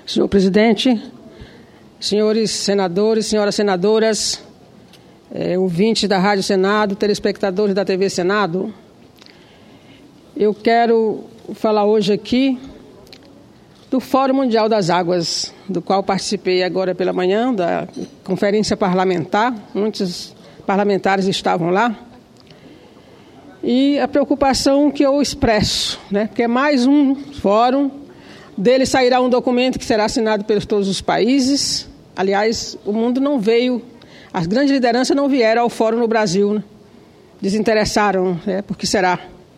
Senhor presidente, senhores senadores, senhoras senadoras, ouvintes da Rádio Senado, telespectadores da TV Senado, eu quero falar hoje aqui do Fórum Mundial das Águas, do qual participei agora pela manhã, da conferência parlamentar. Muitos parlamentares estavam lá. E a preocupação que eu expresso, porque é mais um fórum, dele sairá um documento que será assinado por todos os países. Aliás, o mundo não veio, as grandes lideranças não vieram ao fórum no Brasil, desinteressaram, por que será?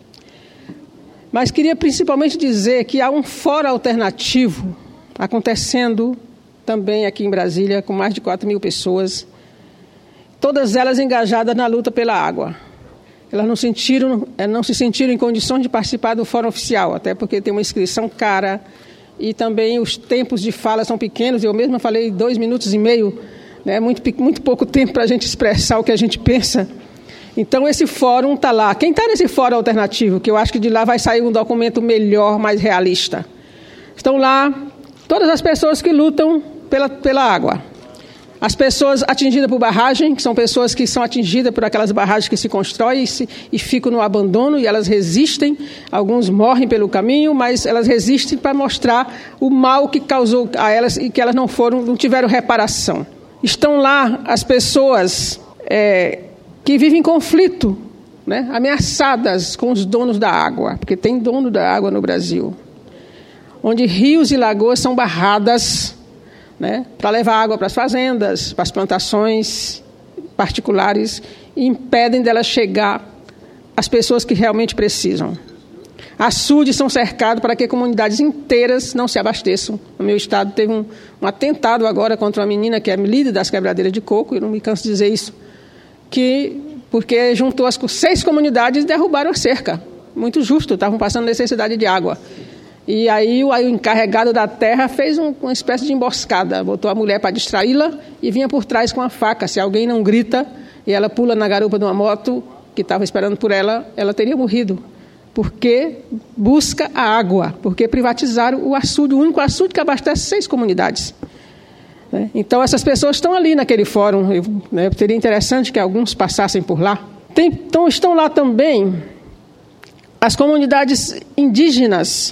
Mas queria principalmente dizer que há um fórum alternativo acontecendo também aqui em Brasília, com mais de 4.000 pessoas, todas elas engajadas na luta pela água. Elas não se sentiram em condições de participar do fórum oficial, até porque tem uma inscrição cara e também os tempos de fala são pequenos. Eu mesma falei 2 minutos e meio, muito pouco tempo para a gente expressar o que a gente pensa. Então esse fórum está lá. Quem está nesse fórum alternativo, que eu acho que de lá vai sair um documento melhor, mais realista? Estão lá todas as pessoas que lutam pela água. As pessoas atingidas por barragem, que são pessoas que são atingidas por aquelas barragens que se constroem e ficam no abandono, e elas resistem. Alguns morrem pelo caminho, mas elas resistem para mostrar o mal que causou a elas e que elas não tiveram reparação. Estão lá as pessoas que vivem em conflito, ameaçadas com os donos da água, porque tem dono da água no Brasil, onde rios e lagoas são barradas, para levar água para as fazendas, para as plantações particulares, e impedem delas chegar às pessoas que realmente precisam. Açudes são cercados para que comunidades inteiras não se abasteçam. No meu estado teve um atentado agora contra uma menina que é líder das quebradeiras de coco, eu não me canso de dizer isso, porque juntou as 6 comunidades e derrubaram a cerca. Muito justo, estavam passando necessidade de água. E aí o encarregado da terra fez uma espécie de emboscada, botou a mulher para distraí-la e vinha por trás com a faca. Se alguém não grita e ela pula na garupa de uma moto que estava esperando por ela, ela teria morrido. Porque busca a água, porque privatizaram o açude, o único açude que abastece 6 comunidades. Então essas pessoas estão ali naquele fórum, seria interessante que alguns passassem por lá. Então estão lá também as comunidades indígenas,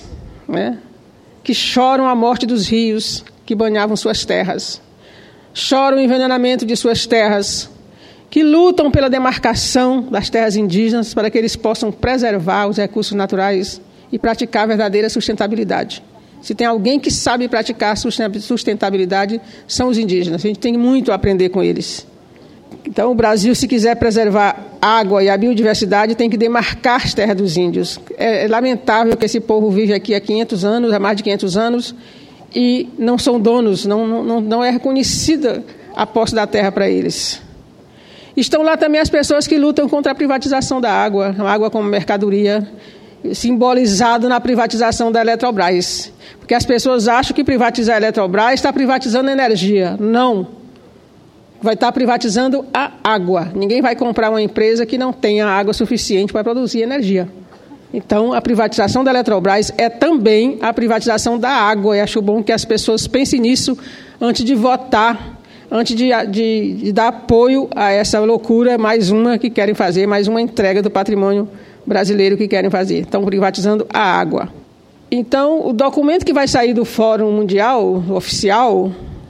que choram a morte dos rios que banhavam suas terras, choram o envenenamento de suas terras, que lutam pela demarcação das terras indígenas para que eles possam preservar os recursos naturais e praticar a verdadeira sustentabilidade. Se tem alguém que sabe praticar sustentabilidade, são os indígenas. A gente tem muito a aprender com eles. Então, o Brasil, se quiser preservar a água e a biodiversidade, tem que demarcar as terras dos índios. É lamentável que esse povo vive aqui há 500 anos, há mais de 500 anos, e não são donos, não é reconhecida a posse da terra para eles. Estão lá também as pessoas que lutam contra a privatização da água, a água como mercadoria, simbolizado na privatização da Eletrobras. Porque as pessoas acham que privatizar a Eletrobras está privatizando a energia. Não. Vai estar privatizando a água. Ninguém vai comprar uma empresa que não tenha água suficiente para produzir energia. Então, a privatização da Eletrobras é também a privatização da água. E acho bom que as pessoas pensem nisso antes de votar, antes de dar apoio a essa loucura, mais uma que querem fazer, mais uma entrega do patrimônio brasileiro que querem fazer. Estão privatizando a água. Então, o documento que vai sair do Fórum Mundial oficial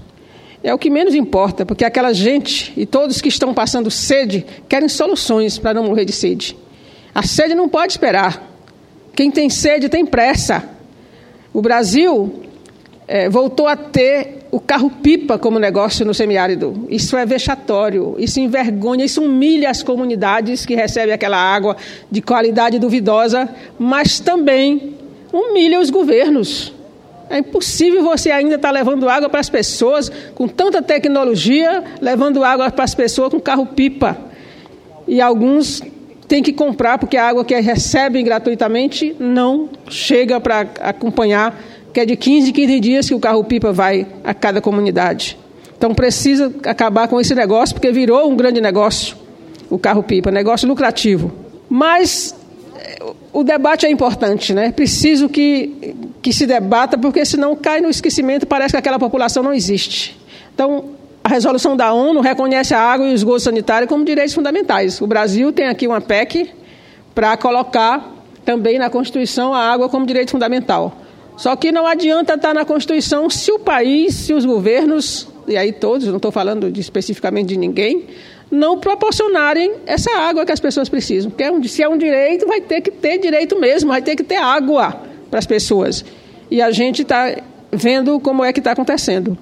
é o que menos importa, porque aquela gente e todos que estão passando sede querem soluções para não morrer de sede. A sede não pode esperar. Quem tem sede tem pressa. O Brasil voltou a ter o carro-pipa como negócio no semiárido. Isso é vexatório, isso envergonha, isso humilha as comunidades que recebem aquela água de qualidade duvidosa, mas também humilha os governos. É impossível você ainda estar levando água para as pessoas com tanta tecnologia, levando água para as pessoas com carro-pipa. E alguns têm que comprar, porque a água que recebem gratuitamente não chega para acompanhar, que é de 15 em 15 dias que o carro-pipa vai a cada comunidade. Então precisa acabar com esse negócio, porque virou um grande negócio, o carro-pipa, negócio lucrativo. Mas o debate é importante, né? Preciso que se debata, porque senão cai no esquecimento e parece que aquela população não existe. Então, a resolução da ONU reconhece a água e o esgoto sanitário como direitos fundamentais. O Brasil tem aqui uma PEC para colocar também na Constituição a água como direito fundamental. Só que não adianta estar na Constituição se o país, se os governos, e aí todos, não estou falando especificamente de ninguém, não proporcionarem essa água que as pessoas precisam. Porque se é um direito, vai ter que ter direito mesmo, vai ter que ter água para as pessoas. E a gente está vendo como é que está acontecendo.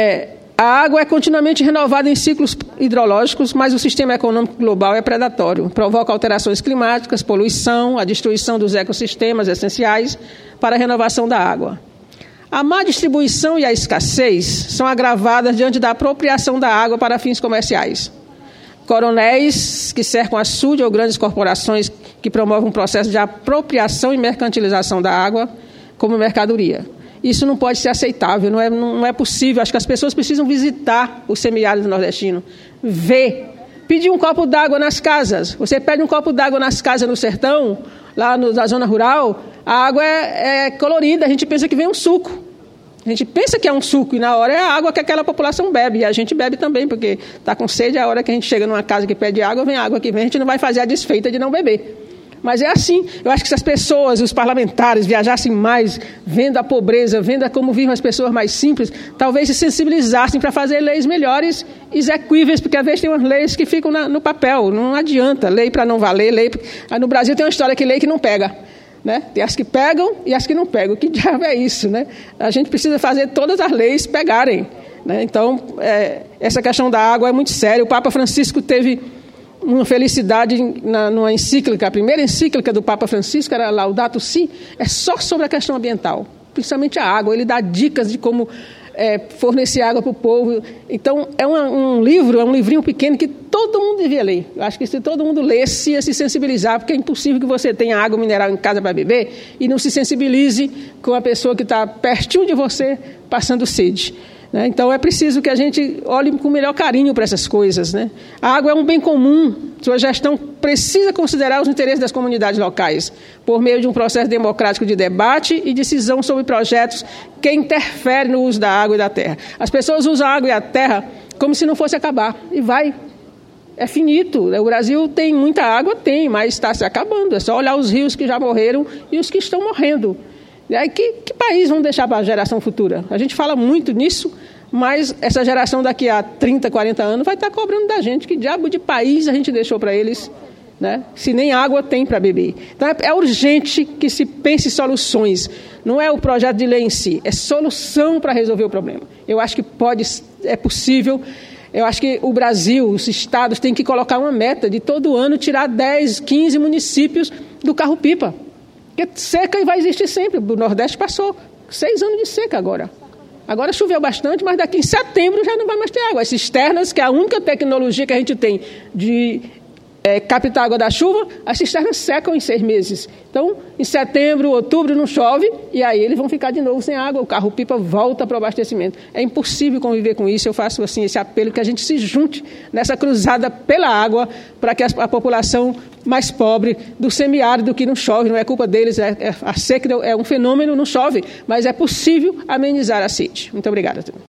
A água é continuamente renovada em ciclos hidrológicos, mas o sistema econômico global é predatório. Provoca alterações climáticas, poluição, a destruição dos ecossistemas essenciais para a renovação da água. A má distribuição e a escassez são agravadas diante da apropriação da água para fins comerciais. Coronéis que cercam açude ou grandes corporações que promovem um processo de apropriação e mercantilização da água como mercadoria. Isso não pode ser aceitável, não é possível. Acho que as pessoas precisam visitar o semiárido nordestino, ver, pedir um copo d'água nas casas. Você pede um copo d'água nas casas no sertão, lá na zona rural, a água é colorida, a gente pensa que vem um suco. A gente pensa que é um suco e na hora é a água que aquela população bebe. E a gente bebe também, porque está com sede, a hora que a gente chega numa casa que pede água, vem água que vem, a gente não vai fazer a desfeita de não beber. Mas é assim. Eu acho que se as pessoas, os parlamentares, viajassem mais, vendo a pobreza, vendo como vivem as pessoas mais simples, talvez se sensibilizassem para fazer leis melhores, execuíveis, porque às vezes tem umas leis que ficam no papel, não adianta, lei para não valer, lei... No Brasil tem uma história que lei que não pega, né? Tem as que pegam e as que não pegam. Que diabo é isso, né? A gente precisa fazer todas as leis pegarem, né? Então, essa questão da água é muito séria. O Papa Francisco teve uma felicidade numa encíclica, a primeira encíclica do Papa Francisco era Laudato Si, é só sobre a questão ambiental, principalmente a água. Ele dá dicas de como fornecer água para o povo. Então, é um livrinho pequeno que todo mundo devia ler. Eu acho que se todo mundo lesse, ia se sensibilizar, porque é impossível que você tenha água mineral em casa para beber e não se sensibilize com a pessoa que está pertinho de você passando sede. Então, é preciso que a gente olhe com o melhor carinho para essas coisas, né? A água é um bem comum. Sua gestão precisa considerar os interesses das comunidades locais, por meio de um processo democrático de debate e decisão sobre projetos que interferem no uso da água e da terra. As pessoas usam a água e a terra como se não fosse acabar. E vai. É finito. O Brasil tem muita água? Tem, mas está se acabando. É só olhar os rios que já morreram e os que estão morrendo. E aí, que país vão deixar para a geração futura? A gente fala muito nisso, mas essa geração daqui a 30, 40 anos vai estar cobrando da gente. Que diabo de país a gente deixou para eles, né? Se nem água tem para beber. Então, é urgente que se pense soluções. Não é o projeto de lei em si, é solução para resolver o problema. Eu acho que é possível. Eu acho que o Brasil, os estados, têm que colocar uma meta de todo ano tirar 10, 15 municípios do carro-pipa. Porque seca vai existir sempre. O Nordeste passou 6 anos de seca agora. Agora choveu bastante, mas daqui em setembro já não vai mais ter água. As cisternas, que é a única tecnologia que a gente tem de captar água da chuva, as cisternas secam em 6 meses. Então, em setembro, outubro não chove e aí eles vão ficar de novo sem água. O carro-pipa volta para o abastecimento. É impossível conviver com isso. Eu faço assim, esse apelo que a gente se junte nessa cruzada pela água para que a população mais pobre do semiárido que não chove, não é culpa deles, a seca é um fenômeno, não chove, mas é possível amenizar a sede. Muito obrigada.